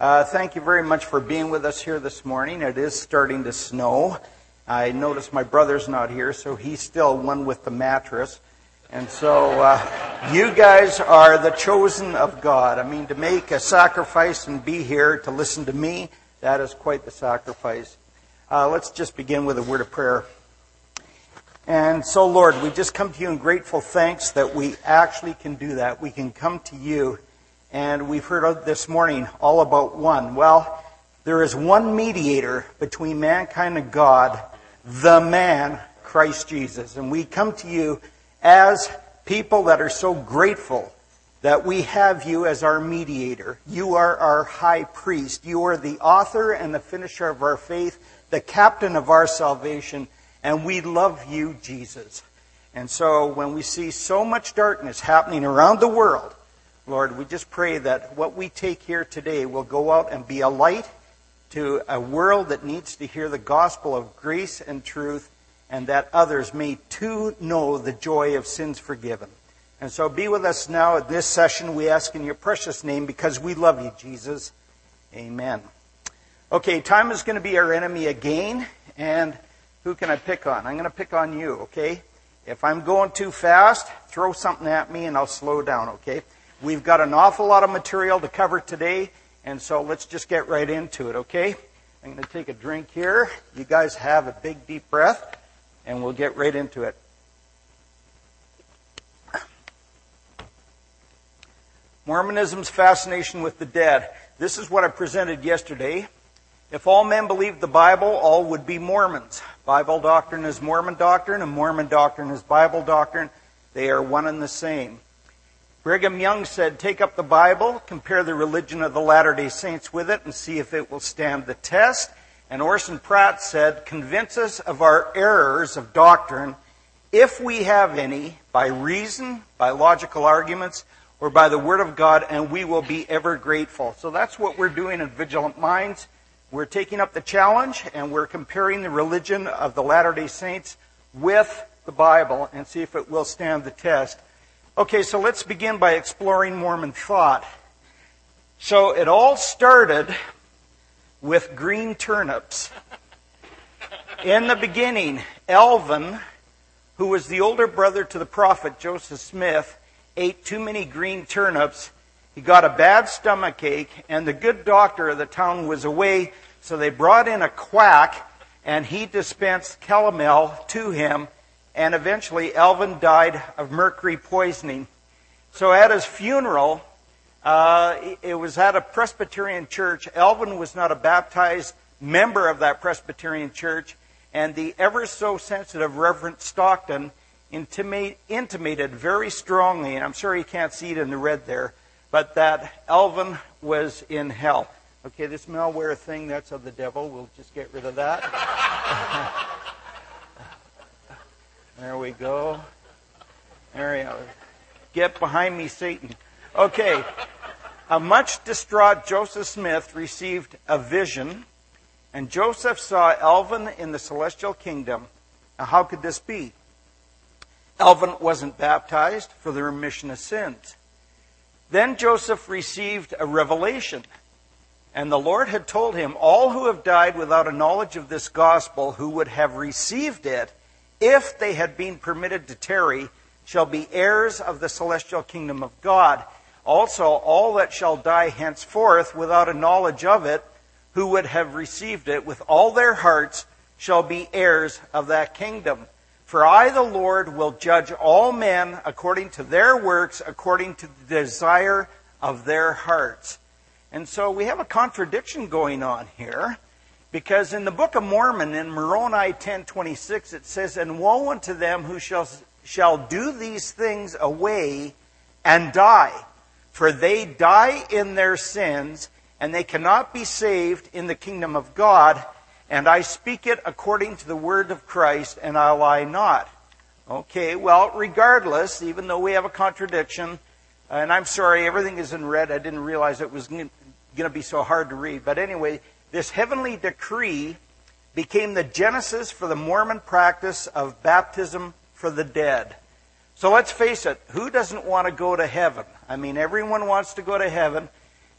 Thank you very much for being with us here this morning. It is starting to snow. I noticed my brother's not here, so he's still one with the mattress. And so you guys are the chosen of God. I mean, to make a sacrifice and be here to listen to me, that is quite the sacrifice. Let's just begin with a word of prayer. And so, Lord, we just come to you in grateful thanks that we actually can do that. We can come to you. And we've heard this morning all about one. Well, there is one mediator between mankind and God, the man, Christ Jesus. And we come to you as people that are so grateful that we have you as our mediator. You are our high priest. You are the author and the finisher of our faith, the captain of our salvation. And we love you, Jesus. And so when we see so much darkness happening around the world, Lord, we just pray that what we take here today will go out and be a light to a world that needs to hear the gospel of grace and truth, and that others may too know the joy of sins forgiven. And so be with us now at this session, we ask in your precious name, because we love you, Jesus. Amen. Okay, time is going to be our enemy again, and who can I pick on? I'm going to pick on you, okay? If I'm going too fast, throw something at me and I'll slow down, okay? We've got an awful lot of material to cover today, and so let's just get right into it, okay? I'm going to take a drink here. You guys have a big, deep breath, and we'll get right into it. Mormonism's fascination with the dead. This is what I presented yesterday. If all men believed the Bible, all would be Mormons. Bible doctrine is Mormon doctrine, and Mormon doctrine is Bible doctrine. They are one and the same. Brigham Young said, take up the Bible, compare the religion of the Latter-day Saints with it, and see if it will stand the test. And Orson Pratt said, convince us of our errors of doctrine, if we have any, by reason, by logical arguments, or by the Word of God, and we will be ever grateful. So that's what we're doing in Vigilant Minds. We're taking up the challenge, and we're comparing the religion of the Latter-day Saints with the Bible, and see if it will stand the test. Okay, so let's begin by exploring Mormon thought. So it all started with green turnips. In the beginning, Elvin, who was the older brother to the prophet Joseph Smith, ate too many green turnips. He got a bad stomachache, and the good doctor of the town was away, so they brought in a quack, and he dispensed calomel to him. And eventually, Elvin died of mercury poisoning. So at his funeral, it was at a Presbyterian church. Elvin was not a baptized member of that Presbyterian church. And the ever so sensitive Reverend Stockton intimated very strongly, and I'm sorry you can't see it in the red there, but that Elvin was in hell. Okay, this malware thing, that's of the devil. We'll just get rid of that. There we go. There we go. Get behind me, Satan. Okay. A much distraught Joseph Smith received a vision, and Joseph saw Elvin in the celestial kingdom. Now, how could this be? Elvin wasn't baptized for the remission of sins. Then Joseph received a revelation, and the Lord had told him, all who have died without a knowledge of this gospel, who would have received it, if they had been permitted to tarry, shall be heirs of the celestial kingdom of God. Also, all that shall die henceforth without a knowledge of it, who would have received it with all their hearts, shall be heirs of that kingdom. For I, the Lord, will judge all men according to their works, according to the desire of their hearts. And so we have a contradiction going on here. Because in the Book of Mormon, in Moroni 10:26, it says, and woe unto them who shall do these things away and die. For they die in their sins, and they cannot be saved in the kingdom of God. And I speak it according to the word of Christ, and I lie not. Okay, well, regardless, even though we have a contradiction, and I'm sorry, everything is in red. I didn't realize it was going to be so hard to read. But anyway, this heavenly decree became the genesis for the Mormon practice of baptism for the dead. So let's face it, who doesn't want to go to heaven? I mean, everyone wants to go to heaven.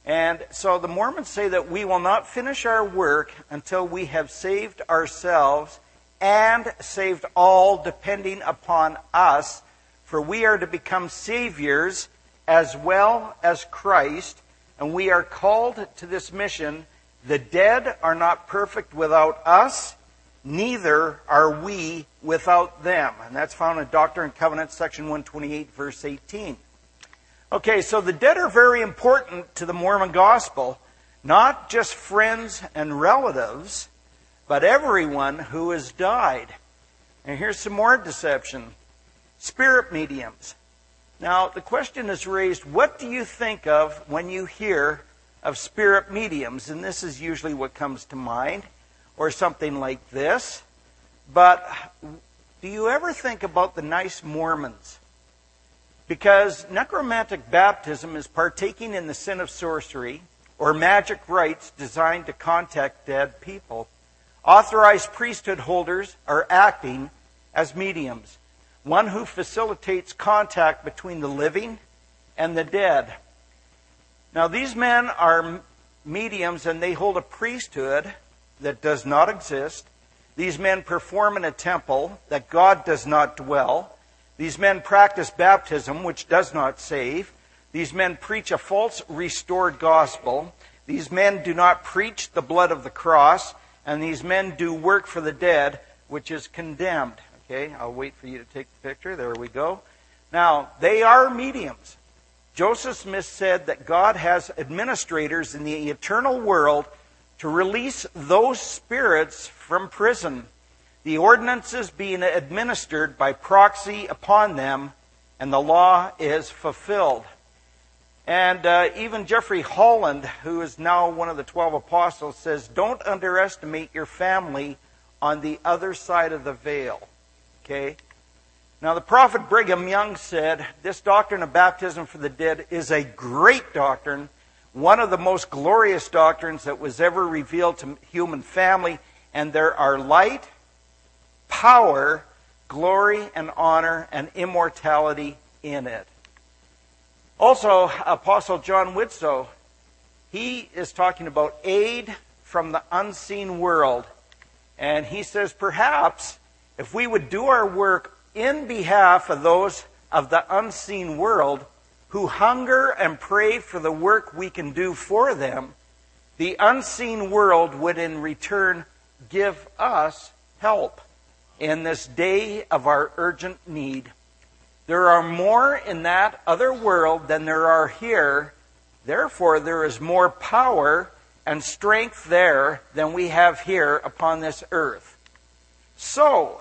And so the Mormons say that we will not finish our work until we have saved ourselves and saved all depending upon us, for we are to become saviors as well as Christ, and we are called to this mission. The dead are not perfect without us, neither are we without them. And that's found in Doctrine and Covenants, section 128, verse 18. Okay, so the dead are very important to the Mormon gospel, not just friends and relatives, but everyone who has died. And here's some more deception. Spirit mediums. Now, the question is raised, what do you think of when you hear of spirit mediums? And this is usually what comes to mind, or something like this. But do you ever think about the nice Mormons? Because necromantic baptism is partaking in the sin of sorcery or magic rites designed to contact dead people. Authorized priesthood holders are acting as mediums, one who facilitates contact between the living and the dead. Now, these men are mediums and they hold a priesthood that does not exist. These men perform in a temple that God does not dwell. These men practice baptism, which does not save. These men preach a false restored gospel. These men do not preach the blood of the cross. And these men do work for the dead, which is condemned. Okay, I'll wait for you to take the picture. There we go. Now, they are mediums. Joseph Smith said that God has administrators in the eternal world to release those spirits from prison, the ordinances being administered by proxy upon them, and the law is fulfilled. And even Jeffrey Holland, who is now one of the 12 apostles, says, don't underestimate your family on the other side of the veil. Okay? Now, the prophet Brigham Young said, this doctrine of baptism for the dead is a great doctrine, one of the most glorious doctrines that was ever revealed to human family, and there are light, power, glory, and honor, and immortality in it. Also, Apostle John Widtsoe, he is talking about aid from the unseen world. And he says, perhaps, if we would do our work in behalf of those of the unseen world who hunger and pray for the work we can do for them, the unseen world would in return give us help in this day of our urgent need. There are more in that other world than there are here. Therefore, there is more power and strength there than we have here upon this earth. So,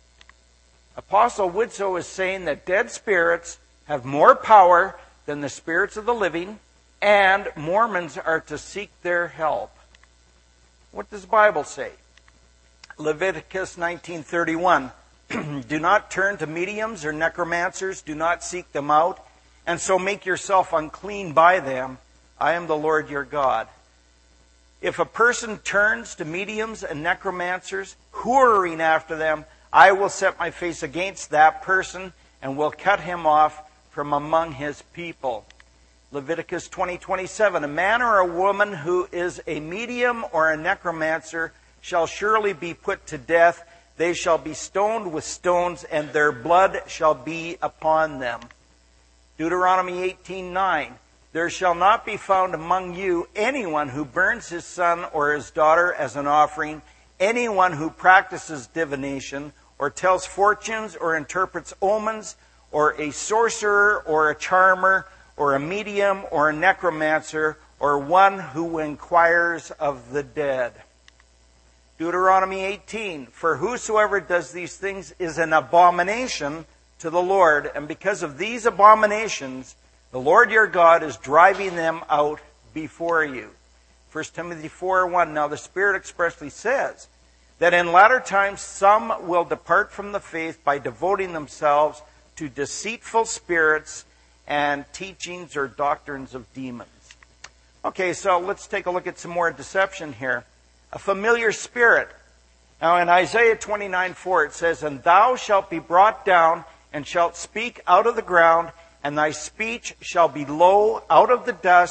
Apostle Widtsoe is saying that dead spirits have more power than the spirits of the living, and Mormons are to seek their help. What does the Bible say? Leviticus 19:31. Do not turn to mediums or necromancers. Do not seek them out, and so make yourself unclean by them. I am the Lord your God. If a person turns to mediums and necromancers, whoring after them, I will set my face against that person and will cut him off from among his people. Leviticus 20:27. A man or a woman who is a medium or a necromancer shall surely be put to death. They shall be stoned with stones, and their blood shall be upon them. Deuteronomy 18:9. There shall not be found among you anyone who burns his son or his daughter as an offering, anyone who practices divination, or tells fortunes, or interprets omens, or a sorcerer, or a charmer, or a medium, or a necromancer, or one who inquires of the dead. Deuteronomy 18, for whosoever does these things is an abomination to the Lord, and because of these abominations, the Lord your God is driving them out before you. 1 Timothy 4:1, now the Spirit expressly says that in latter times some will depart from the faith by devoting themselves to deceitful spirits and teachings or doctrines of demons. Okay, so let's take a look at some more deception here. A familiar spirit. Now in Isaiah 29:4 it says, and thou shalt be brought down and shalt speak out of the ground, and thy speech shall be low out of the dust,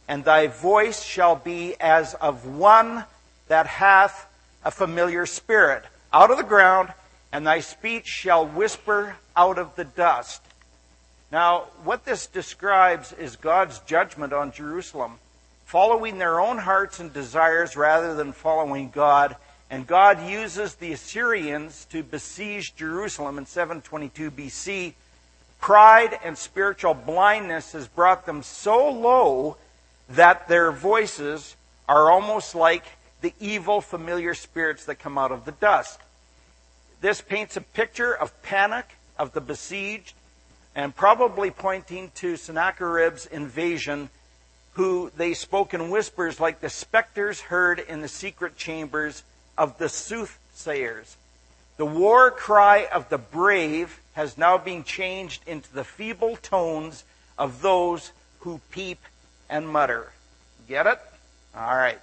and thy voice shall be as of one that hath a familiar spirit, out of the ground, and thy speech shall whisper out of the dust. Now, what this describes is God's judgment on Jerusalem, following their own hearts and desires rather than following God. And God uses the Assyrians to besiege Jerusalem in 722 BC. Pride and spiritual blindness has brought them so low that their voices are almost like the evil familiar spirits that come out of the dust. This paints a picture of panic of the besieged, and probably pointing to Sennacherib's invasion, who they spoke in whispers like the specters heard in the secret chambers of the soothsayers. The war cry of the brave has now been changed into the feeble tones of those who peep and mutter. Get it? All right.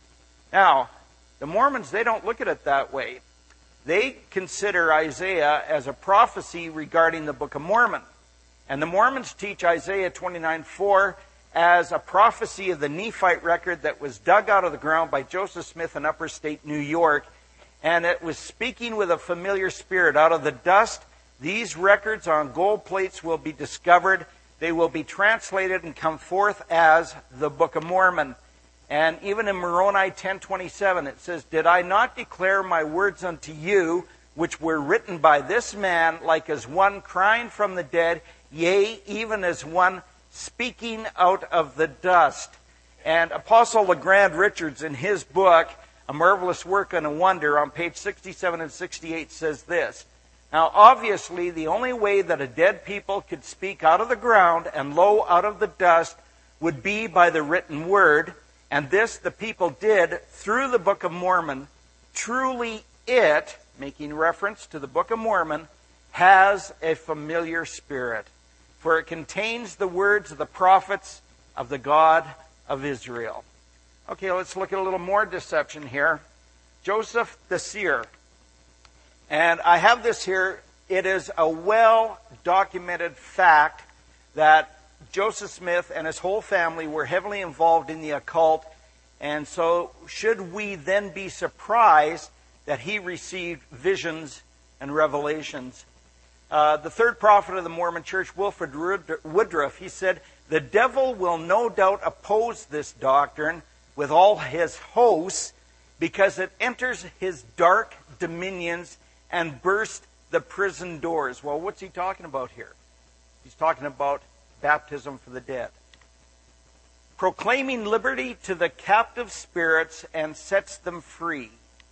Now, the Mormons, they don't look at it that way. They consider Isaiah as a prophecy regarding the Book of Mormon. And the Mormons teach Isaiah 29:4 as a prophecy of the Nephite record that was dug out of the ground by Joseph Smith in Upper State, New York. And it was speaking with a familiar spirit. Out of the dust, these records on gold plates will be discovered. They will be translated and come forth as the Book of Mormon. And even in Moroni 10:27, it says, "Did I not declare my words unto you, which were written by this man, like as one crying from the dead, yea, even as one speaking out of the dust?" And Apostle LeGrand Richards, in his book, A Marvelous Work and a Wonder, on page 67 and 68, says this. Now, obviously, the only way that a dead people could speak out of the ground and lo out of the dust would be by the written word. And this the people did through the Book of Mormon. Truly it, making reference to the Book of Mormon, has a familiar spirit, for it contains the words of the prophets of the God of Israel. Okay, let's look at a little more deception here. Joseph the seer. And I have this here. It is a well-documented fact that Joseph Smith and his whole family were heavily involved in the occult, and so should we then be surprised that he received visions and revelations? The third prophet of the Mormon Church, Wilford Woodruff, he said, "The devil will no doubt oppose this doctrine with all his hosts because it enters his dark dominions and bursts the prison doors." Well, what's he talking about here? He's talking about baptism for the dead. Proclaiming liberty to the captive spirits and sets them free.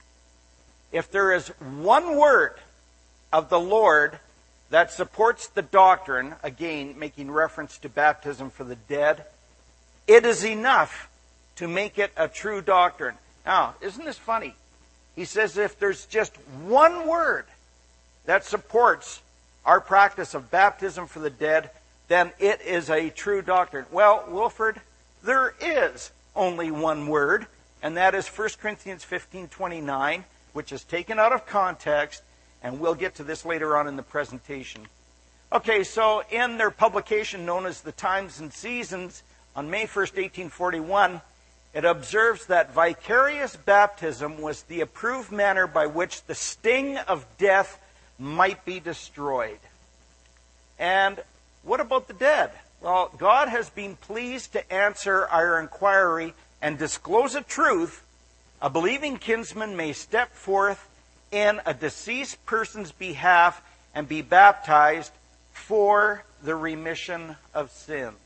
If there is one word of the Lord that supports the doctrine, again making reference to baptism for the dead, it is enough to make it a true doctrine. Now, isn't this funny? He says if there's just one word that supports our practice of baptism for the dead, then it is a true doctrine. Well, Wilford, there is only one word, and that is 1 Corinthians 15:29, which is taken out of context, and we'll get to this later on in the presentation. Okay, so in their publication known as the Times and Seasons, on May 1st, 1841, it observes that vicarious baptism was the approved manner by which the sting of death might be destroyed. And what about the dead? Well, God has been pleased to answer our inquiry and disclose a truth. A believing kinsman may step forth in a deceased person's behalf and be baptized for the remission of sins.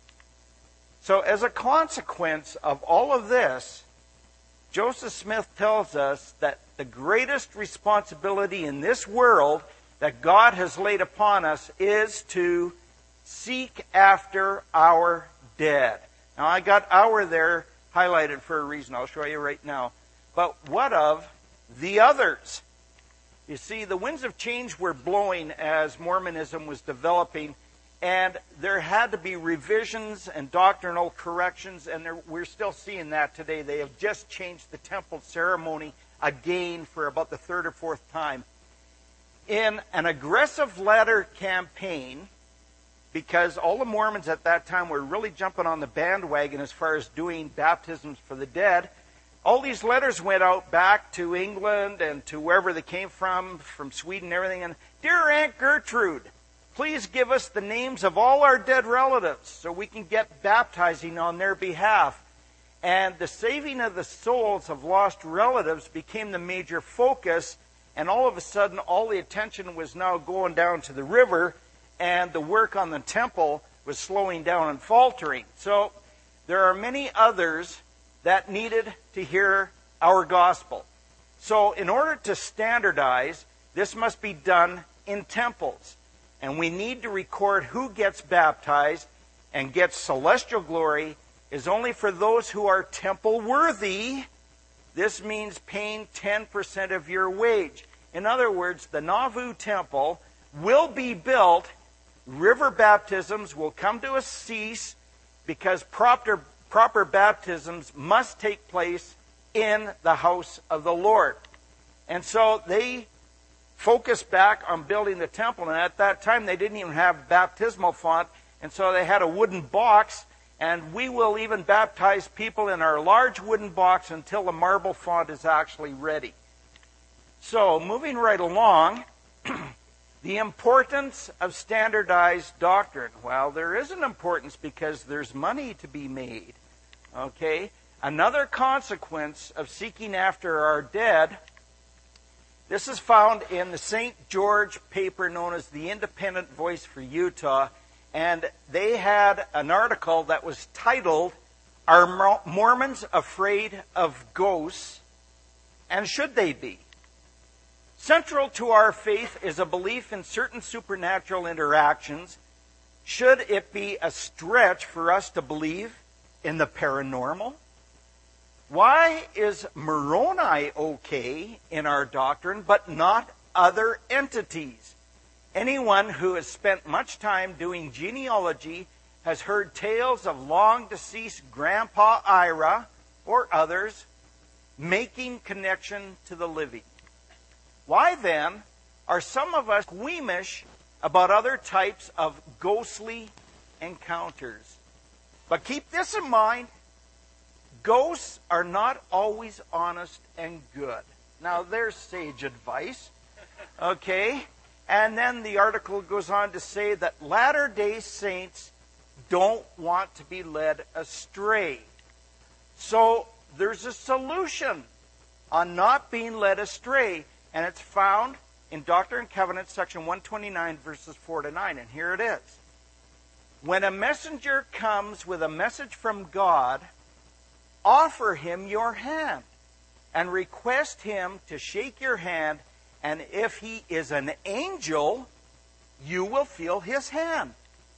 So as a consequence of all of this, Joseph Smith tells us that the greatest responsibility in this world that God has laid upon us is to seek after our dead. Now, I got our there highlighted for a reason. I'll show you right now. But what of the others? You see, the winds of change were blowing as Mormonism was developing, and there had to be revisions and doctrinal corrections, and we're still seeing that today. They have just changed the temple ceremony again for about the third or fourth time. In an aggressive letter campaign, because all the Mormons at that time were really jumping on the bandwagon as far as doing baptisms for the dead. All these letters went out back to England and to wherever they came from Sweden and everything. And, "Dear Aunt Gertrude, please give us the names of all our dead relatives so we can get baptizing on their behalf." And the saving of the souls of lost relatives became the major focus. And all of a sudden, all the attention was now going down to the river, and the work on the temple was slowing down and faltering. So there are many others that needed to hear our gospel. So in order to standardize, this must be done in temples. And we need to record who gets baptized and gets celestial glory is only for those who are temple worthy. This means paying 10% of your wage. In other words, the Nauvoo temple will be built. River baptisms will come to a cease because proper baptisms must take place in the house of the Lord. And so they focused back on building the temple. And at that time, they didn't even have baptismal font. And so they had a wooden box. And we will even baptize people in our large wooden box until the marble font is actually ready. So, moving right along, the importance of standardized doctrine. Well, there is an importance because there's money to be made. Okay? Another consequence of seeking after our dead, this is found in the St. George paper known as the Independent Voice for Utah, and they had an article that was titled, "Are Mormons Afraid of Ghosts? And Should They Be?" Central to our faith is a belief in certain supernatural interactions. Should it be a stretch for us to believe in the paranormal? Why is Moroni okay in our doctrine, but not other entities? Anyone who has spent much time doing genealogy has heard tales of long-deceased Grandpa Ira or others making connection to the living. Why then are some of us squeamish about other types of ghostly encounters? But keep this in mind, ghosts are not always honest and good. Now, there's sage advice. Okay? And then the article goes on to say that Latter-day Saints don't want to be led astray. So, there's a solution on not being led astray, and it's found in Doctrine and Covenants, section 129, verses 4 to 9. And here it is. When a messenger comes with a message from God, offer him your hand and request him to shake your hand, and if he is an angel, you will feel his hand.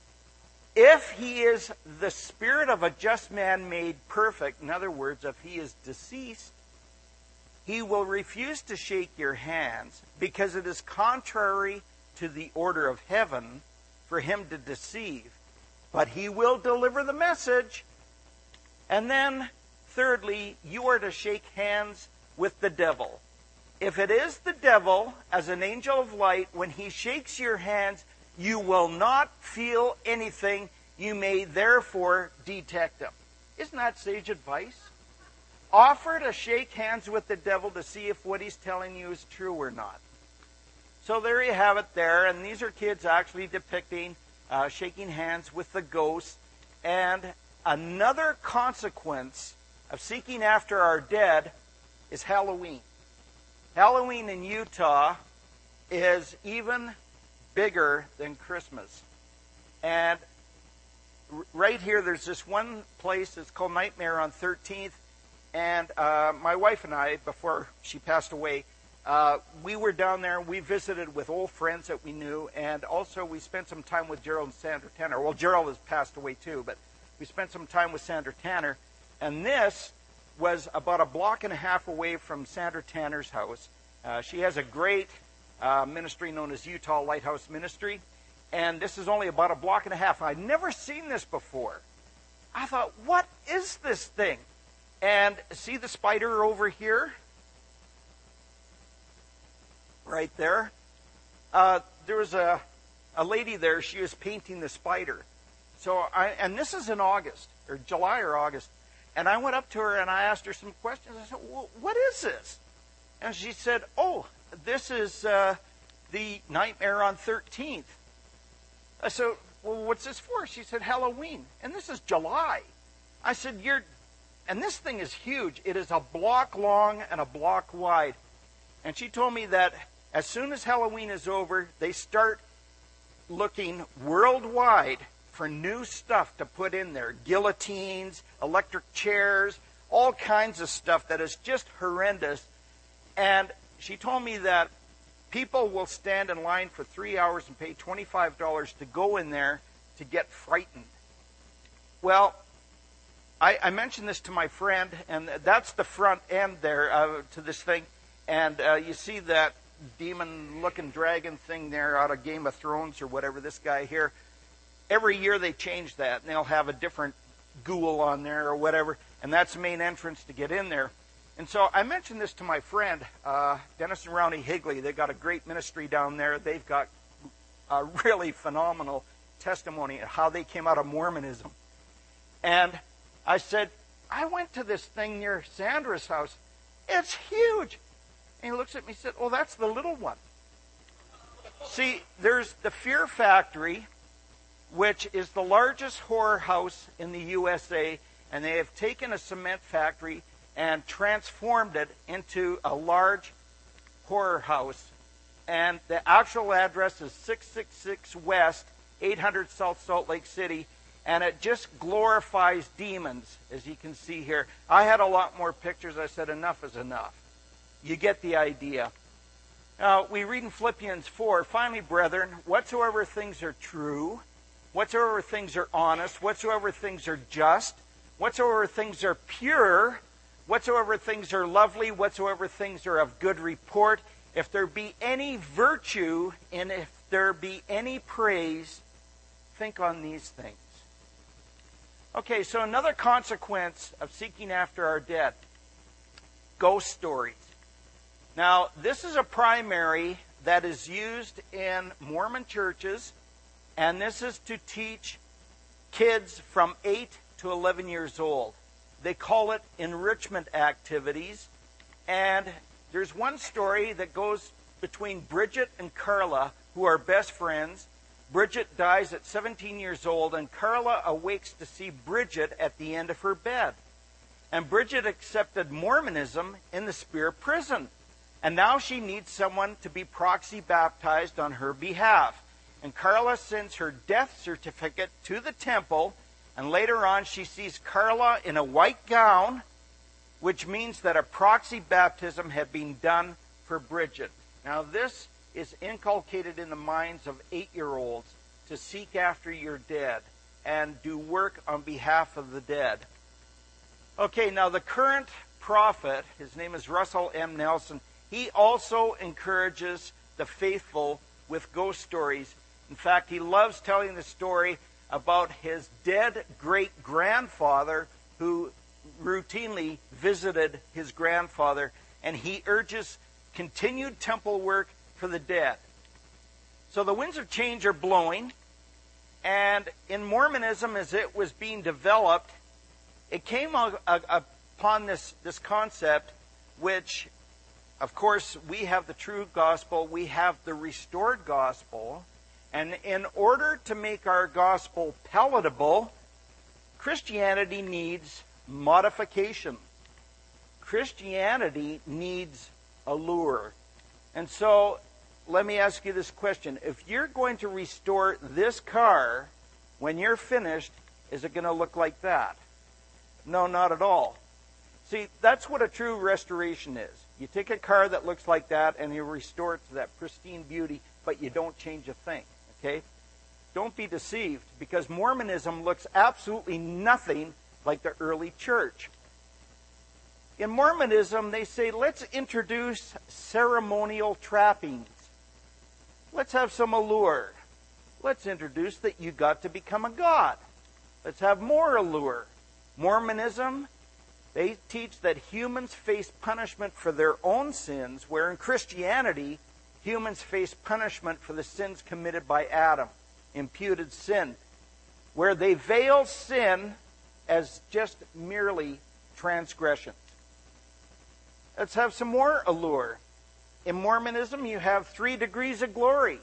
If he is the spirit of a just man made perfect, in other words, if he is deceased, he will refuse to shake your hands because it is contrary to the order of heaven for him to deceive. But he will deliver the message. And then, thirdly, you are to shake hands with the devil. If it is the devil, as an angel of light, when he shakes your hands, you will not feel anything. You may therefore detect him. Isn't that sage advice? Offer to shake hands with the devil to see if what he's telling you is true or not. So there you have it there. And these are kids actually depicting shaking hands with the ghost. And another consequence of seeking after our dead is Halloween. Halloween in Utah is even bigger than Christmas. And right here, there's this one place that's called Nightmare on 13th. And my wife and I, before she passed away, we were down there. We visited with old friends that we knew. And also we spent some time with Gerald and Sandra Tanner. Well, Gerald has passed away too, but we spent some time with Sandra Tanner. And this was about a block and a half away from Sandra Tanner's house. She has a great ministry known as Utah Lighthouse Ministry. And this is only about a block and a half. I'd never seen this before. I thought, what is this thing? And see the spider over here? Right there. There was a a lady there, she was painting the spider. And this is in August, or July or August. And I went up to her and I asked her some questions. I said, well, what is this? And she said, oh, this is the Nightmare on 13th. I said, well, what's this for? She said, Halloween. And this is July. I said, and this thing is huge. It is a block long and a block wide. And she told me that as soon as Halloween is over, they start looking worldwide for new stuff to put in there. Guillotines, electric chairs, all kinds of stuff that is just horrendous. And she told me that people will stand in line for 3 hours and pay $25 to go in there to get frightened. Well, I mentioned this to my friend, and that's the front end there to this thing. And you see that demon-looking dragon thing there out of Game of Thrones or whatever, this guy here. Every year they change that, and they'll have a different ghoul on there or whatever, and that's the main entrance to get in there. And so I mentioned this to my friend, Dennis and Rowney Higley. They've got a great ministry down there. They've got a really phenomenal testimony of how they came out of Mormonism. And I said, I went to this thing near Sandra's house. It's huge. And he looks at me and said, oh, that's the little one. See, there's the Fear Factory, which is the largest horror house in the USA, and they have taken a cement factory and transformed it into a large horror house. And the actual address is 666 West, 800 South Salt Lake City, and it just glorifies demons, as you can see here. I had a lot more pictures. I said, enough is enough. You get the idea. Now, we read in Philippians 4, finally, brethren, whatsoever things are true, whatsoever things are honest, whatsoever things are just, whatsoever things are pure, whatsoever things are lovely, whatsoever things are of good report, if there be any virtue and if there be any praise, think on these things. Okay, so another consequence of seeking after our dead, ghost stories. Now, this is a primary that is used in Mormon churches, and this is to teach kids from 8 to 11 years old. They call it enrichment activities. And there's one story that goes between Bridget and Carla, who are best friends. Bridget dies at 17 years old, and Carla awakes to see Bridget at the end of her bed. And Bridget accepted Mormonism in the Spear prison. And now she needs someone to be proxy baptized on her behalf. And Carla sends her death certificate to the temple, and later on she sees Carla in a white gown, which means that a proxy baptism had been done for Bridget. Now this is inculcated in the minds of 8-year-olds to seek after your dead and do work on behalf of the dead. Okay, now the current prophet, his name is Russell M. Nelson, he also encourages the faithful with ghost stories. In fact, he loves telling the story about his dead great-grandfather who routinely visited his grandfather, and he urges continued temple work for the dead. So the winds of change are blowing, and in Mormonism, as it was being developed, it came upon this concept, which, of course, we have the true gospel, we have the restored gospel, and in order to make our gospel palatable, Christianity needs modification. Christianity needs allure. And so, let me ask you this question. If you're going to restore this car, when you're finished, is it going to look like that? No, not at all. See, that's what a true restoration is. You take a car that looks like that and you restore it to that pristine beauty, but you don't change a thing. Okay? Don't be deceived, because Mormonism looks absolutely nothing like the early church. In Mormonism, they say, let's introduce ceremonial trappings. Let's have some allure. Let's introduce that you got to become a god. Let's have more allure. Mormonism, they teach that humans face punishment for their own sins, where in Christianity, humans face punishment for the sins committed by Adam, imputed sin, where they veil sin as just merely transgressions. Let's have some more allure. In Mormonism, you have 3 degrees of glory.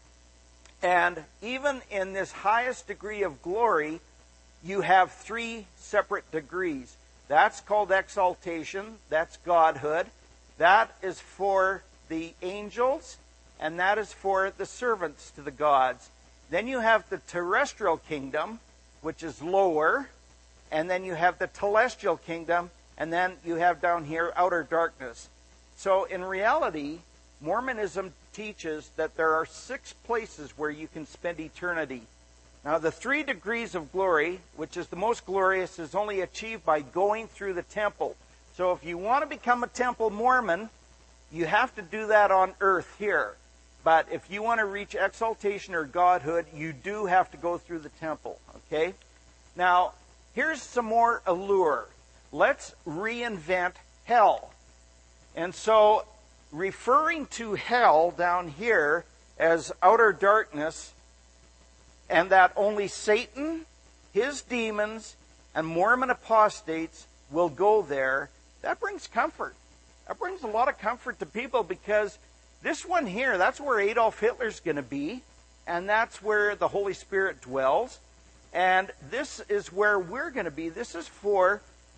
And even in this highest degree of glory, you have 3 separate degrees. That's called exaltation. That's godhood. That is for the angels, and that is for the servants to the gods. Then you have the terrestrial kingdom, which is lower, and then you have the telestial kingdom, and then you have down here outer darkness. So in reality, Mormonism teaches that there are 6 places where you can spend eternity. Now, the 3 degrees of glory, which is the most glorious, is only achieved by going through the temple. So if you want to become a temple Mormon, you have to do that on earth here. But if you want to reach exaltation or godhood, you do have to go through the temple. Okay? Now, here's some more allure. Let's reinvent hell. And so, referring to hell down here as outer darkness, and that only Satan, his demons, and Mormon apostates will go there, that brings comfort. That brings a lot of comfort to people, because this one here, that's where Adolf Hitler's going to be, and that's where the Holy Spirit dwells, and this is where we're going to be. This is for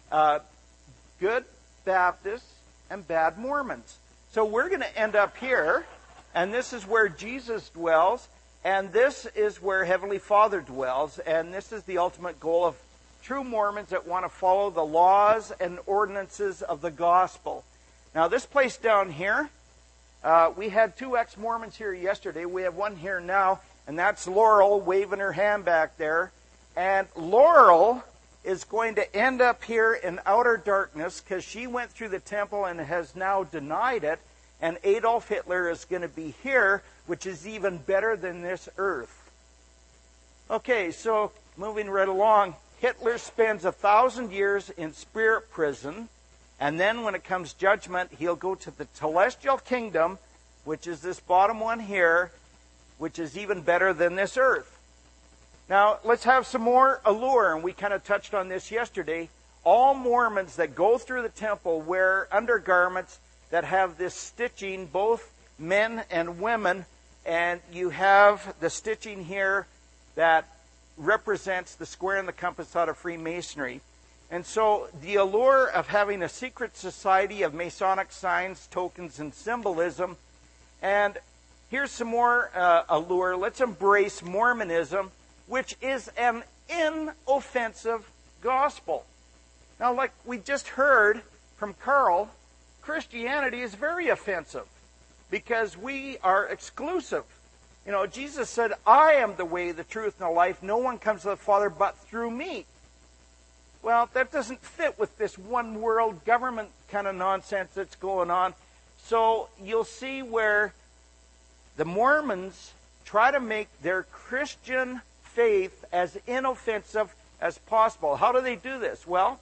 good Baptists and bad Mormons. So we're going to end up here, and this is where Jesus dwells, and this is where Heavenly Father dwells, and this is the ultimate goal of true Mormons that want to follow the laws and ordinances of the gospel. Now, this place down here, we had 2 ex-Mormons here yesterday. We have one here now, and that's Laurel waving her hand back there. And Laurel is going to end up here in outer darkness because she went through the temple and has now denied it. And Adolf Hitler is going to be here, which is even better than this earth. Okay, so moving right along, Hitler spends 1,000 years in spirit prison, and then when it comes judgment, he'll go to the celestial kingdom, which is this bottom one here, which is even better than this earth. Now, let's have some more allure, and we kind of touched on this yesterday. All Mormons that go through the temple wear undergarments that have this stitching, both men and women, and you have the stitching here that represents the square and the compass out of Freemasonry. And so the allure of having a secret society of Masonic signs, tokens, and symbolism. And here's some more allure. Let's embrace Mormonism, which is an inoffensive gospel. Now, like we just heard from Carl, Christianity is very offensive because we are exclusive. You know, Jesus said, I am the way, the truth, and the life. No one comes to the Father but through me. Well, that doesn't fit with this one world government kind of nonsense that's going on. So you'll see where the Mormons try to make their Christian faith as inoffensive as possible. How do they do this? Well,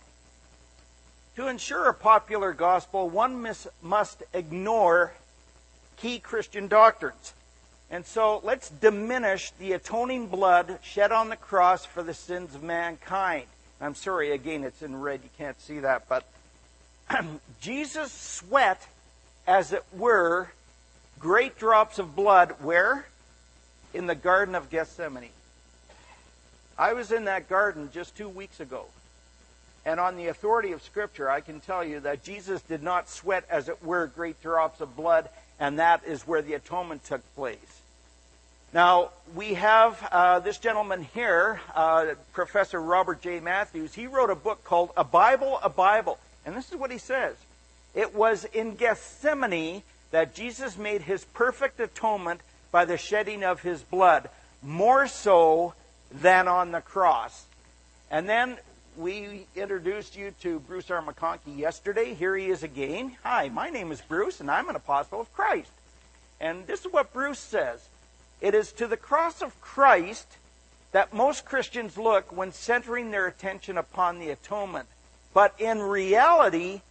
to ensure a popular gospel, one must ignore key Christian doctrines. And so let's diminish the atoning blood shed on the cross for the sins of mankind. I'm sorry, again, it's in red. You can't see that. But Jesus sweat, as it were, great drops of blood. Where? In the Garden of Gethsemane. I was in that garden just 2 weeks ago. And on the authority of Scripture, I can tell you that Jesus did not sweat, as it were, great drops of blood, and that is where the atonement took place. Now, we have this gentleman here, Professor Robert J. Matthews. He wrote a book called A Bible, a Bible. And this is what he says. It was in Gethsemane that Jesus made his perfect atonement by the shedding of his blood, more so than on the cross. And then we introduced you to Bruce R. McConkie yesterday. Here he is again. Hi, my name is Bruce, and I'm an apostle of Christ. And this is what Bruce says. It is to the cross of Christ that most Christians look when centering their attention upon the atonement. But in reality,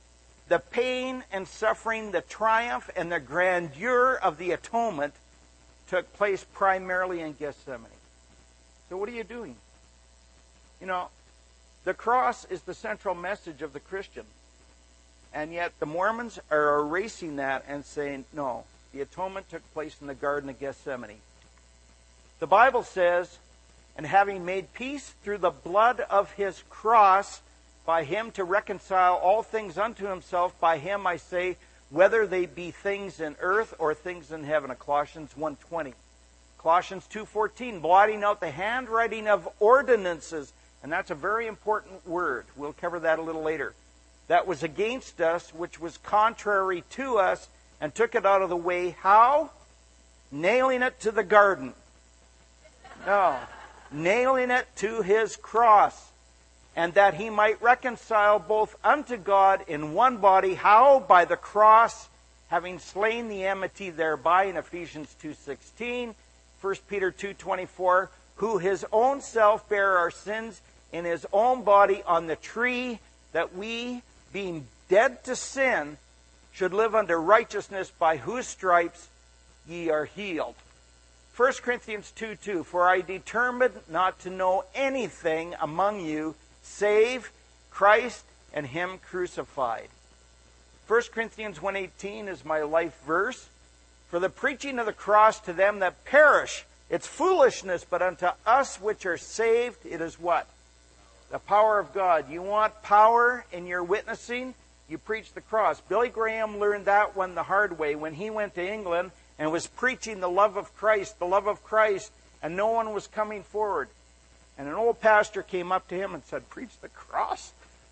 the pain and suffering, the triumph and the grandeur of the atonement took place primarily in Gethsemane. So what are you doing? You know, the cross is the central message of the Christian. And yet the Mormons are erasing that and saying, no, the atonement took place in the Garden of Gethsemane. The Bible says, and having made peace through the blood of his cross, by him to reconcile all things unto himself, by him I say, whether they be things in earth or things in heaven. Colossians 1:20. Colossians 2:14, blotting out the handwriting of ordinances. And that's a very important word. We'll cover that a little later. That was against us, which was contrary to us, and took it out of the way. How? Nailing it to the garden. No. Nailing it to his cross. And that he might reconcile both unto God in one body. How? By the cross, having slain the enmity thereby, in Ephesians 2:16. 1 Peter 2:24, who his own self bare our sins in his own body on the tree, that we, being dead to sin, should live unto righteousness, by whose stripes ye are healed. 1 Corinthians 2:2, for I determined not to know anything among you save Christ and him crucified. 1 Corinthians 1:18 is my life verse. For the preaching of the cross to them that perish, it's foolishness, but unto us which are saved, it is what? The power of God. You want power in your witnessing? You preach the cross. Billy Graham learned that one the hard way when he went to England and was preaching the love of Christ, and no one was coming forward. And an old pastor came up to him and said, preach the cross?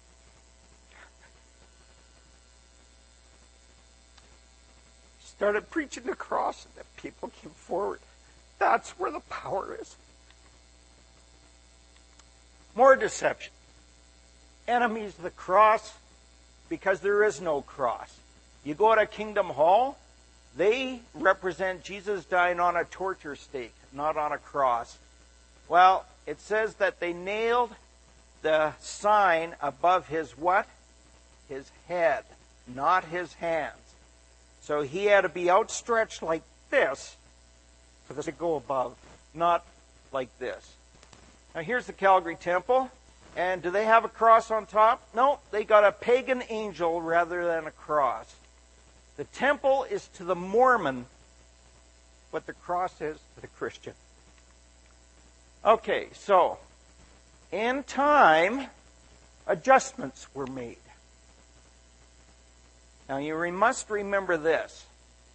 Started preaching the cross, and the people came forward. That's where the power is. More deception. Enemies of the cross, because there is no cross. You go to Kingdom Hall, they represent Jesus dying on a torture stake, not on a cross. Well, it says that they nailed the sign above his what? His head, not his hands. So he had to be outstretched like this for this to go above, not like this. Now here's the Calgary Temple. And do they have a cross on top? No, they got a pagan angel rather than a cross. The temple is to the Mormon what the cross is to the Christian. Okay, so in time, adjustments were made. Now you must remember this.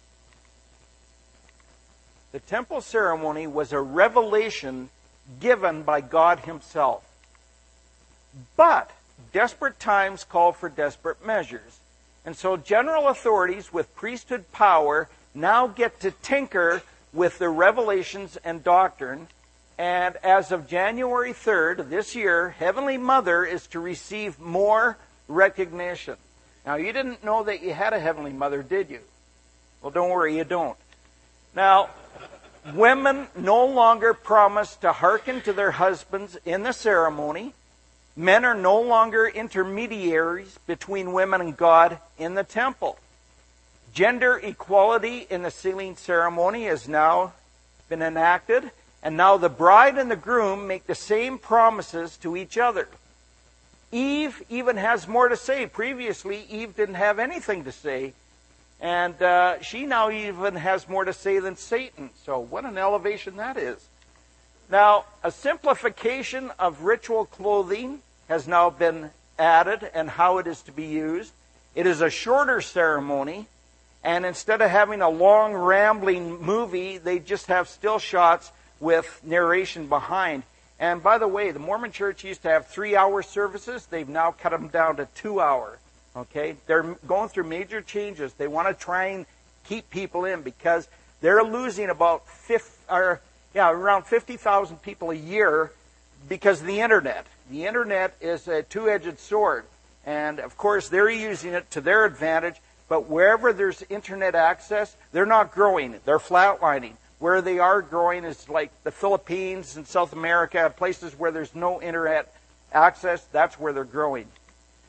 The temple ceremony was a revelation given by God himself. But desperate times call for desperate measures. And so general authorities with priesthood power now get to tinker with the revelations and doctrine. And as of January 3rd this year, Heavenly Mother is to receive more recognition. Now, you didn't know that you had a Heavenly Mother, did you? Well, don't worry, you don't. Now, women no longer promise to hearken to their husbands in the ceremony. Men are no longer intermediaries between women and God in the temple. Gender equality in the sealing ceremony has now been enacted, and now the bride and the groom make the same promises to each other. Eve even has more to say. Previously, Eve didn't have anything to say, and she now even has more to say than Satan. So what an elevation that is. Now, a simplification of ritual clothing has now been added and how it is to be used. It is a shorter ceremony, and instead of having a long, rambling movie, they just have still shots with narration behind. And by the way, the Mormon Church used to have 3-hour services. They've now cut them down to 2-hour. Okay? They're going through major changes. They want to try and keep people in because they're losing about around 50,000 people a year because of the Internet. The Internet is a two-edged sword. And, of course, they're using it to their advantage. But wherever there's Internet access, they're not growing. They're flatlining. Where they are growing is like the Philippines and South America, places where there's no Internet access. That's where they're growing.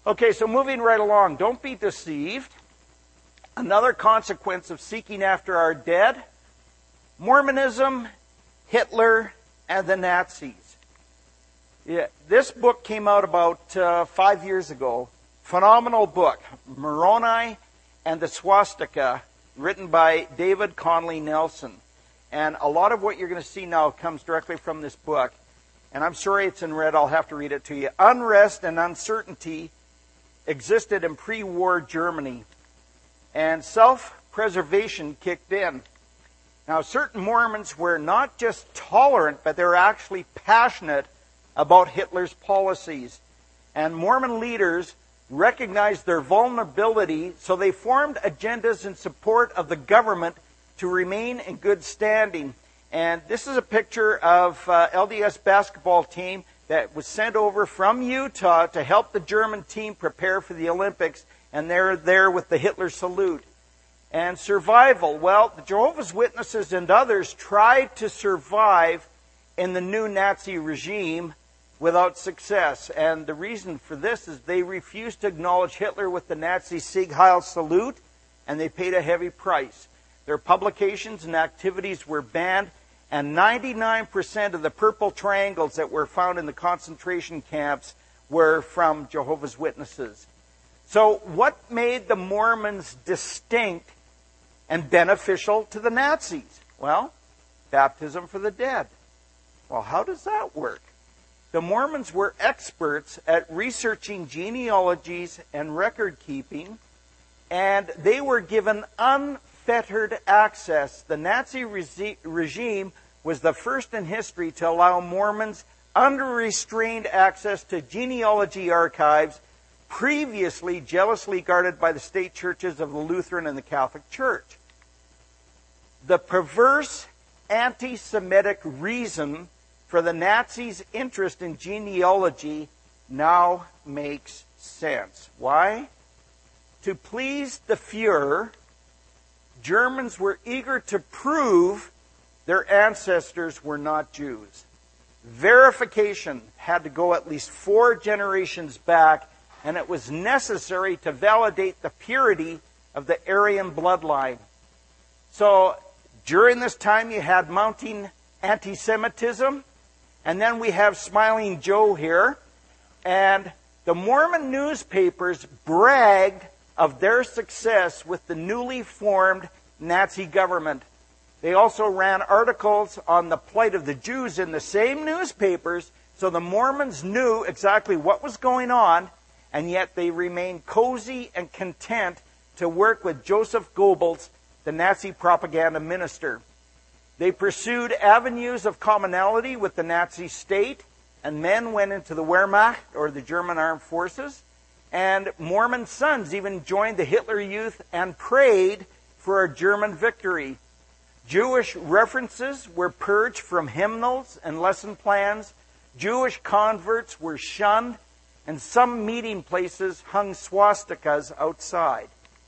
Okay, so moving right along, don't be deceived. Another consequence of seeking after our dead, Mormonism, Hitler, and the Nazis. Yeah, this book came out about 5 years ago. Phenomenal book, Moroni and the Swastika, written by David Conley Nelson. And a lot of what you're going to see now comes directly from this book. And I'm sorry it's in red, I'll have to read it to you. Unrest and uncertainty existed in pre-war Germany, and self-preservation kicked in. Now, certain Mormons were not just tolerant, but they were actually passionate about Hitler's policies. And Mormon leaders recognized their vulnerability, so they formed agendas in support of the government to remain in good standing. And this is a picture of LDS basketball team that was sent over from Utah to help the German team prepare for the Olympics, and they're there with the Hitler salute. And survival, well, the Jehovah's Witnesses and others tried to survive in the new Nazi regime without success. And the reason for this is they refused to acknowledge Hitler with the Nazi Sieg Heil salute, and they paid a heavy price. Their publications and activities were banned, and 99% of the purple triangles that were found in the concentration camps were from Jehovah's Witnesses. So what made the Mormons distinct and beneficial to the Nazis? Well, baptism for the dead. Well, how does that work? The Mormons were experts at researching genealogies and record keeping, and they were given unfettered access. The Nazi regime was the first in history to allow Mormons unrestrained access to genealogy archives previously jealously guarded by the state churches of the Lutheran and the Catholic Church. The perverse anti-Semitic reason for the Nazis' interest in genealogy now makes sense. Why? To please the Fuhrer, Germans were eager to prove their ancestors were not Jews. Verification had to go at least 4 generations back, and it was necessary to validate the purity of the Aryan bloodline. So during this time you had mounting anti-Semitism, and then we have Smiling Joe here, and the Mormon newspapers bragged of their success with the newly formed Nazi government. They also ran articles on the plight of the Jews in the same newspapers, so the Mormons knew exactly what was going on, and yet they remained cozy and content to work with Joseph Goebbels, the Nazi propaganda minister. They pursued avenues of commonality with the Nazi state, and men went into the Wehrmacht, or the German armed forces, and Mormon sons even joined the Hitler Youth and prayed for a German victory. Jewish references were purged from hymnals and lesson plans. Jewish converts were shunned, and some meeting places hung swastikas outside.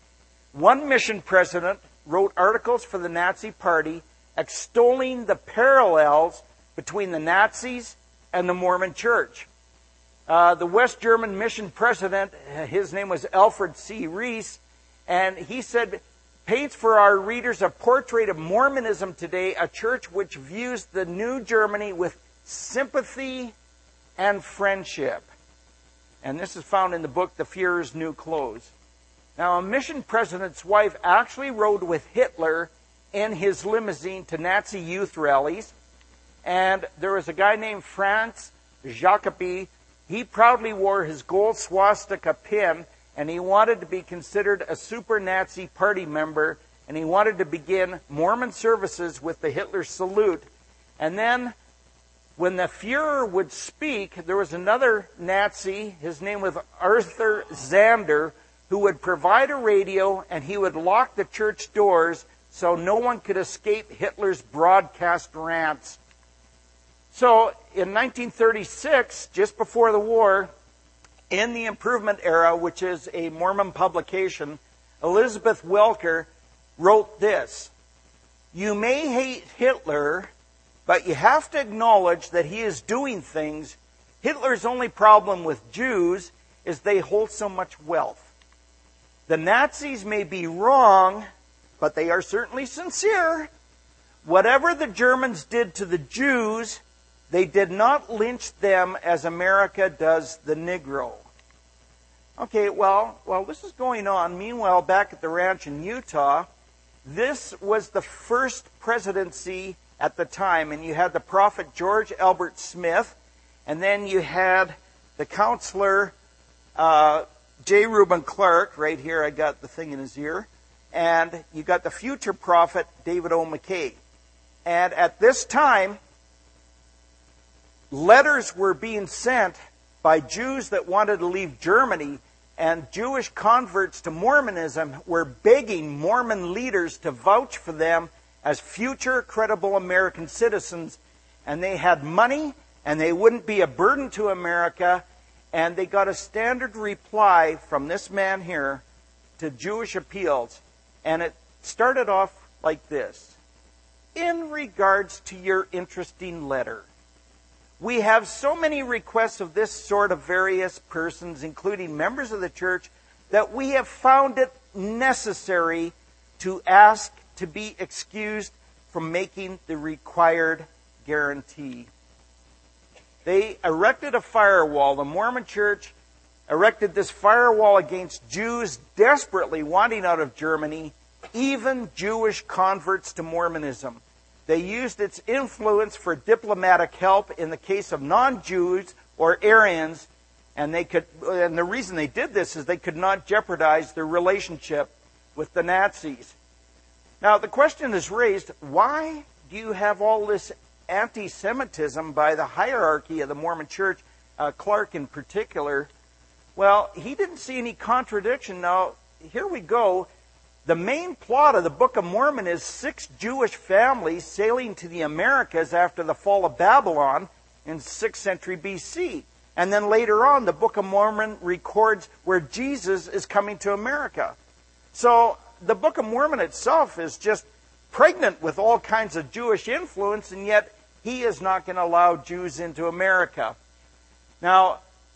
One mission president wrote articles for the Nazi Party extolling the parallels between the Nazis and the Mormon Church. The West German mission president, his name was Alfred C. Rees, and he said, paints for our readers a portrait of Mormonism today, a church which views the new Germany with sympathy and friendship. And this is found in the book, The Fuhrer's New Clothes. Now, a mission president's wife actually rode with Hitler in his limousine to Nazi youth rallies. And there was a guy named Franz Jacobi. He proudly wore his gold swastika pin, and he wanted to be considered a super Nazi party member, and he wanted to begin Mormon services with the Hitler salute. And then, when the Fuhrer would speak, there was another Nazi, his name was Arthur Zander, who would provide a radio, and he would lock the church doors so no one could escape Hitler's broadcast rants. So, in 1936, just before the war, in the Improvement Era, which is a Mormon publication, Elizabeth Welker wrote this: "You may hate Hitler, but you have to acknowledge that he is doing things. Hitler's only problem with Jews is they hold so much wealth. The Nazis may be wrong, but they are certainly sincere. Whatever the Germans did to the Jews, they did not lynch them as America does the Negro. Okay, well, while this is going on, meanwhile, back at the ranch in Utah, this was the first presidency at the time, and you had the prophet George Albert Smith, and then you had the counselor J. Reuben Clark, right here, I got the thing in his ear, and you got the future prophet David O. McKay. And at this time, letters were being sent by Jews that wanted to leave Germany, and Jewish converts to Mormonism were begging Mormon leaders to vouch for them as future credible American citizens, and they had money, and they wouldn't be a burden to America, and they got a standard reply from this man here to Jewish appeals, and it started off like this. In regards to your interesting letter, we have so many requests of this sort of various persons, including members of the church, that we have found it necessary to ask to be excused from making the required guarantee. They erected a firewall. The Mormon Church erected this firewall against Jews desperately wanting out of Germany, even Jewish converts to Mormonism. They used its influence for diplomatic help in the case of non-Jews or Aryans, and the reason they did this is they could not jeopardize their relationship with the Nazis. Now, the question is raised, why do you have all this anti-Semitism by the hierarchy of the Mormon Church, Clark in particular? Well, he didn't see any contradiction. Now, here we go. The main plot of the Book of Mormon is 6 Jewish families sailing to the Americas after the fall of Babylon in 6th century BC. And then later on, the Book of Mormon records where Jesus is coming to America. So the Book of Mormon itself is just pregnant with all kinds of Jewish influence, and yet he is not going to allow Jews into America. Now,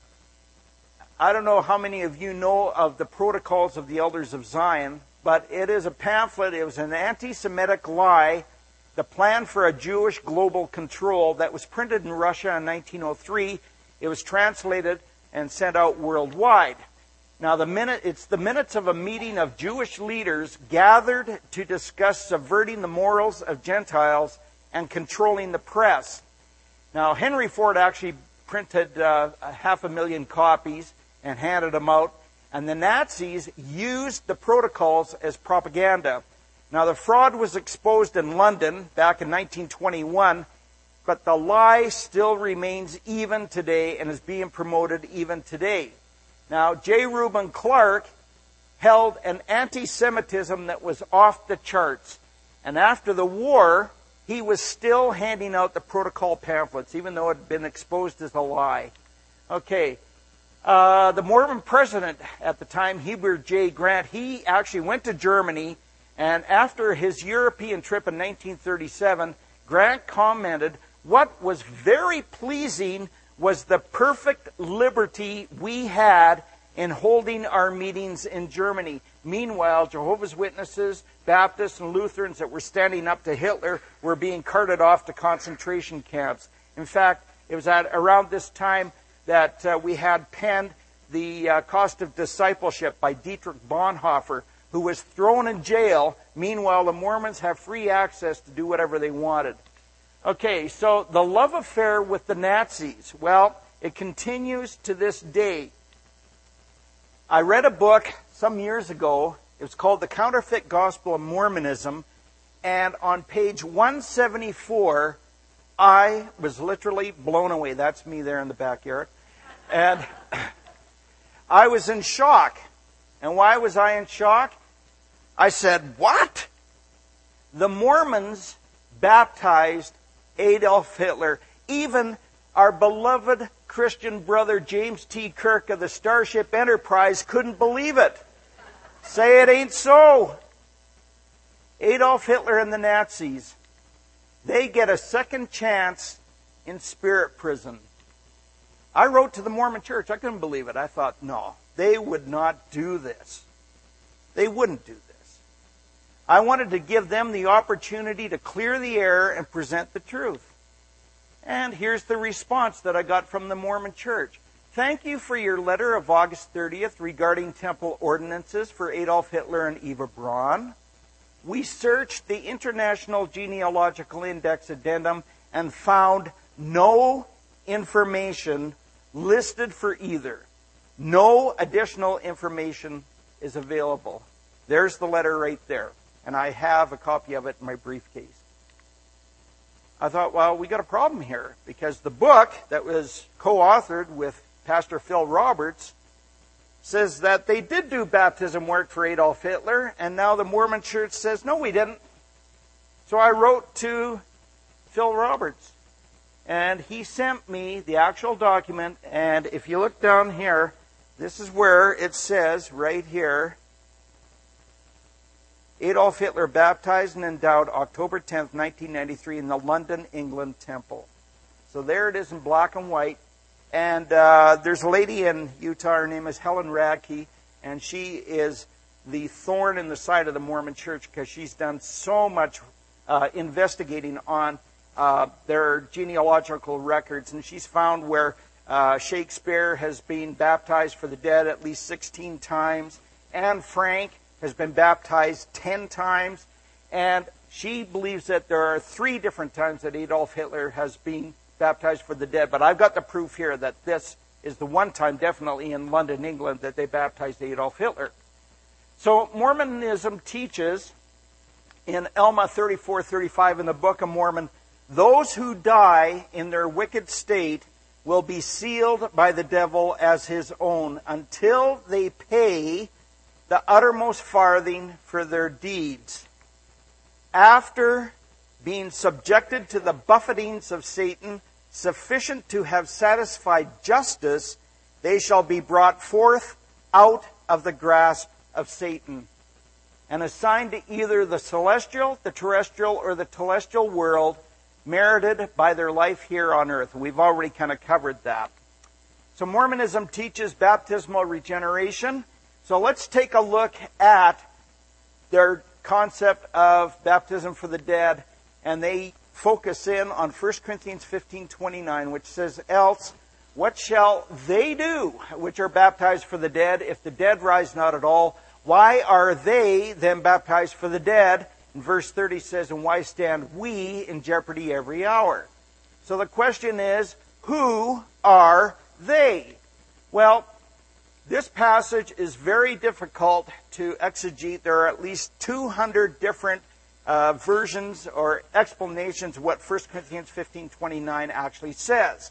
I don't know how many of you know of the Protocols of the Elders of Zion, but it is a pamphlet. It was an anti-Semitic lie, the plan for a Jewish global control that was printed in Russia in 1903. It was translated and sent out worldwide. Now, it's the minutes of a meeting of Jewish leaders gathered to discuss subverting the morals of Gentiles and controlling the press. Now, Henry Ford actually printed 500,000 copies and handed them out, and the Nazis used the protocols as propaganda. Now, the fraud was exposed in London back in 1921, but the lie still remains even today and is being promoted even today. Now, J. Reuben Clark held an anti-Semitism that was off the charts. And after the war, he was still handing out the protocol pamphlets, even though it had been exposed as a lie. Okay. The Mormon president at the time, Heber J. Grant, he actually went to Germany, and after his European trip in 1937, Grant commented, "What was very pleasing was the perfect liberty we had in holding our meetings in Germany." Meanwhile, Jehovah's Witnesses, Baptists, and Lutherans that were standing up to Hitler were being carted off to concentration camps. In fact, it was at around this time that we had penned the Cost of Discipleship by Dietrich Bonhoeffer, who was thrown in jail. Meanwhile, the Mormons have free access to do whatever they wanted. Okay, so the love affair with the Nazis, well, it continues to this day. I read a book some years ago. It was called The Counterfeit Gospel of Mormonism, and on page 174, I was literally blown away. That's me there in the backyard. And I was in shock. And why was I in shock? I said, what? The Mormons baptized Adolf Hitler. Even our beloved Christian brother James T. Kirk of the Starship Enterprise couldn't believe it. Say it ain't so. Adolf Hitler and the I wrote to the Mormon Church. I couldn't believe it. I thought, no, they would not do this. They wouldn't do this. I wanted to give them the opportunity to clear the air and present the truth. And here's the response that I got from the Mormon Church. Thank you for your letter of August 30th regarding temple ordinances for Adolf Hitler and Eva Braun. We searched the International Genealogical Index Addendum and found no information listed for either. No additional information is available. There's the letter right there. And I have a copy of it in my briefcase. I thought, well, we got a problem here, because the book that was co-authored with Pastor Phil Roberts says that they did do baptism work for Adolf Hitler, and now the Mormon Church says, no, we didn't. So I wrote to Phil Roberts, and he sent me the actual document, and if you look down here, this is where it says, right here, Adolf Hitler baptized and endowed October 10th, 1993 in the London, England temple. So there it is in black and white. And there's a lady in Utah, her name is Helen Radke, and she is the thorn in the side of the Mormon Church because she's done so much investigating on their genealogical records. And she's found where Shakespeare has been baptized for the dead at least 16 times. Anne Frank has been baptized 10 times. And she believes that there are 3 different times that Adolf Hitler has been baptized for the dead. But I've got the proof here that this is the one time, definitely in London, England, that they baptized Adolf Hitler. So Mormonism teaches in Alma 34:35 in the Book of Mormon, those who die in their wicked state will be sealed by the devil as his own until they pay the uttermost farthing for their deeds. After being subjected to the buffetings of Satan, sufficient to have satisfied justice, they shall be brought forth out of the grasp of Satan and assigned to either the celestial, the terrestrial, or the telestial world, merited by their life here on earth. We've already kind of covered that. So Mormonism teaches baptismal regeneration. So let's take a look at their concept of baptism for the dead. And they focus in on 1 Corinthians 15:29, which says, else, what shall they do which are baptized for the dead, if the dead rise not at all? Why are they then baptized for the dead? And verse 30 says, and why stand we in jeopardy every hour? So the question is, who are they? Well, this passage is very difficult to exegete. There are at least 200 different versions or explanations of what 1 Corinthians 15:29 actually says.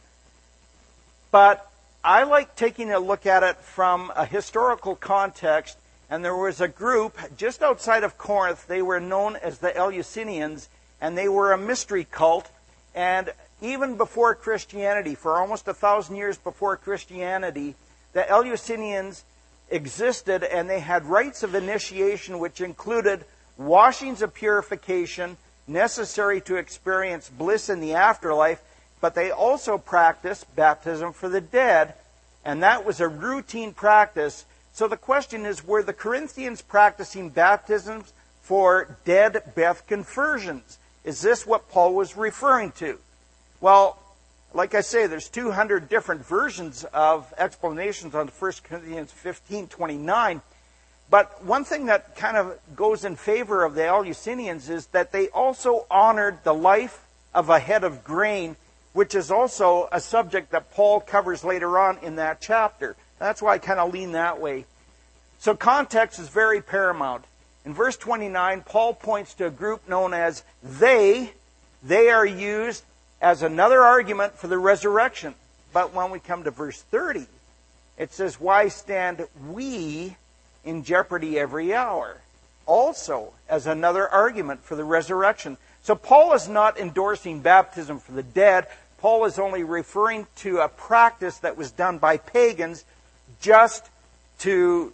But I like taking a look at it from a historical context, and there was a group just outside of Corinth. They were known as the Eleusinians, and they were a mystery cult. And even before Christianity, for almost 1,000 years before Christianity, the Eleusinians existed, and they had rites of initiation which included washings of purification necessary to experience bliss in the afterlife, but they also practiced baptism for the dead, and that was a routine practice. So the question is, were the Corinthians practicing baptisms for dead Beth conversions? Is this what Paul was referring to? Well, like I say, there's 200 different versions of explanations on 1 Corinthians 15:29. But one thing that kind of goes in favor of the Eleusinians is that they also honored the life of a head of grain, which is also a subject that Paul covers later on in that chapter. That's why I kind of lean that way. So context is very paramount. In verse 29, Paul points to a group known as they. They are used as another argument for the resurrection. But when we come to verse 30, it says, why stand we in jeopardy every hour? Also as another argument for the resurrection. So Paul is not endorsing baptism for the dead. Paul is only referring to a practice that was done by pagans just to,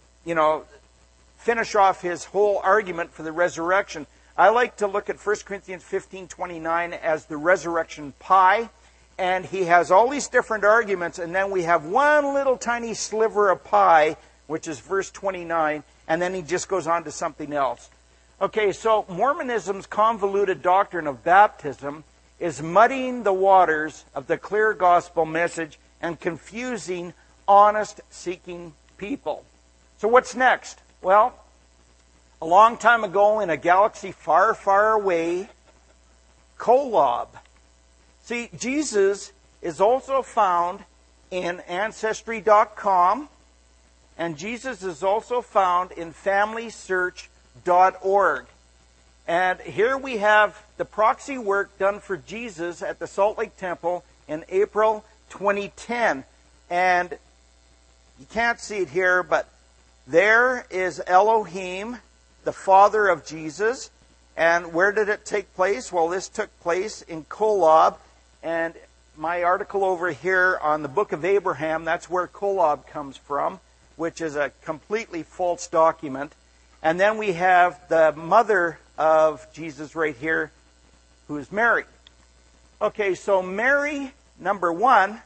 finish off his whole argument for the resurrection. I like to look at 1 Corinthians 15:29 as the resurrection pie. And he has all these different arguments, and then we have one little tiny sliver of pie, which is verse 29, and then he just goes on to something else. Okay, so Mormonism's convoluted doctrine of baptism is muddying the waters of the clear gospel message and confusing honest, seeking people. So what's next? Well, a long time ago in a galaxy far, far away, Kolob. See, Jesus is also found in Ancestry.com, and Jesus is also found in FamilySearch.org. And here we have the proxy work done for Jesus at the Salt Lake Temple in April 2010. And you can't see it here, but there is Elohim, the Father of Jesus. And where did it take place? Well, this took place in Kolob. And my article over here on the Book of Abraham, that's where Kolob comes from, which is a completely false document. And then we have the mother of Jesus right here, who is Mary. Okay, so Mary, number one,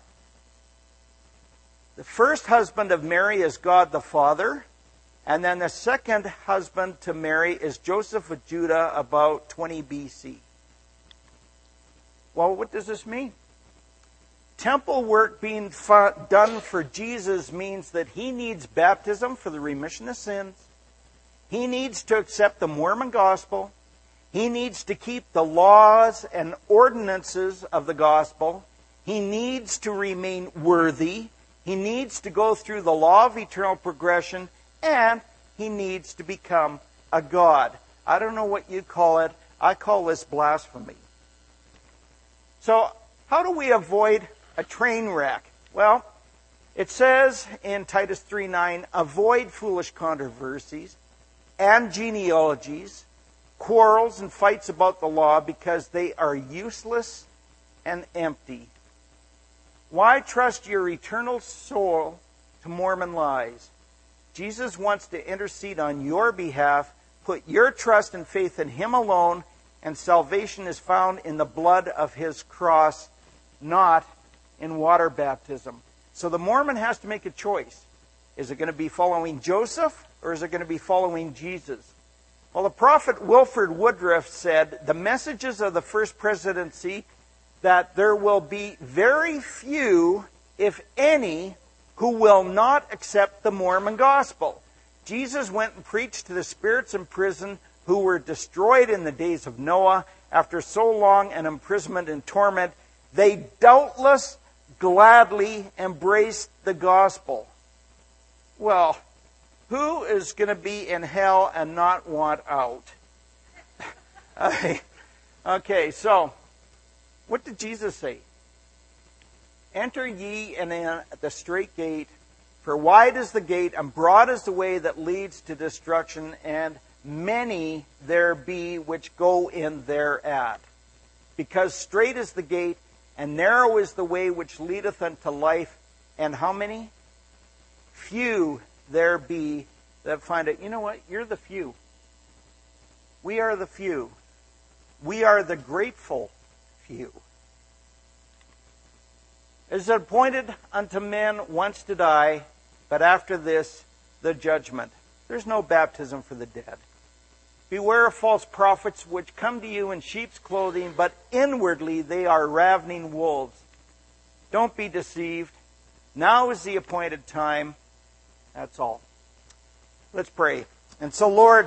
the first husband of Mary is God the Father, and then the second husband to Mary is Joseph of Judah, about 20 BC. Well, what does this mean? Temple work being done for Jesus means that he needs baptism for the remission of sins. He needs to accept the Mormon gospel. He needs to keep the laws and ordinances of the gospel. He needs to remain worthy. He needs to go through the law of eternal progression. And he needs to become a god. I don't know what you call it. I call this blasphemy. So, how do we avoid a train wreck? Well, it says in Titus 3:9, avoid foolish controversies and genealogies, quarrels and fights about the law, because they are useless and empty. Why trust your eternal soul to Mormon lies? Jesus wants to intercede on your behalf. Put your trust and faith in him alone, and salvation is found in the blood of his cross, not in water baptism. So the Mormon has to make a choice. Is it going to be following Joseph, or is it going to be following Jesus? Well, the prophet Wilford Woodruff said, the messages of the first presidency, that there will be very few, if any, who will not accept the Mormon gospel. Jesus went and preached to the spirits in prison who were destroyed in the days of Noah after so long an imprisonment and torment. They doubtless gladly embraced the gospel. Well, who is going to be in hell and not want out? Okay, so what did Jesus say? Enter ye in at the straight gate, for wide is the gate and broad is the way that leads to destruction, and many there be which go in thereat. Because straight is the gate and narrow is the way which leadeth unto life, and how many? Few there be that find it. You know what? You're the few. We are the few. We are the grateful few. It is appointed unto men once to die, but after this, the judgment. There's no baptism for the dead. Beware of false prophets which come to you in sheep's clothing, but inwardly they are ravening wolves. Don't be deceived. Now is the appointed time. That's all. Let's pray. And so, Lord,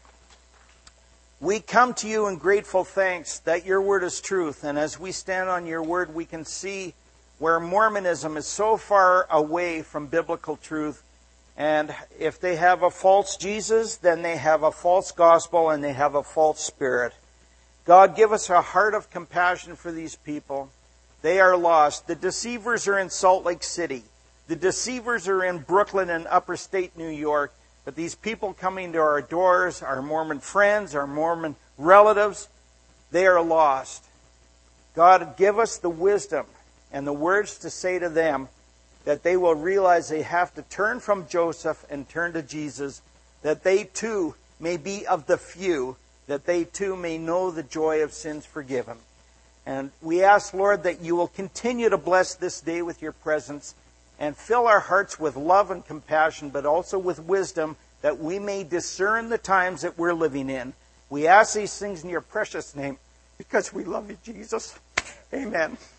we come to you in grateful thanks that your word is truth. And as we stand on your word, we can see where Mormonism is so far away from biblical truth. And if they have a false Jesus, then they have a false gospel and they have a false spirit. God, give us a heart of compassion for these people. They are lost. The deceivers are in Salt Lake City. The deceivers are in Brooklyn and upper state New York. But these people coming to our doors, our Mormon friends, our Mormon relatives, they are lost. God, give us the wisdom and the words to say to them, that they will realize they have to turn from Joseph and turn to Jesus, that they too may be of the few, that they too may know the joy of sins forgiven. And we ask, Lord, that you will continue to bless this day with your presence and fill our hearts with love and compassion, but also with wisdom, that we may discern the times that we're living in. We ask these things in your precious name because we love you, Jesus. Amen.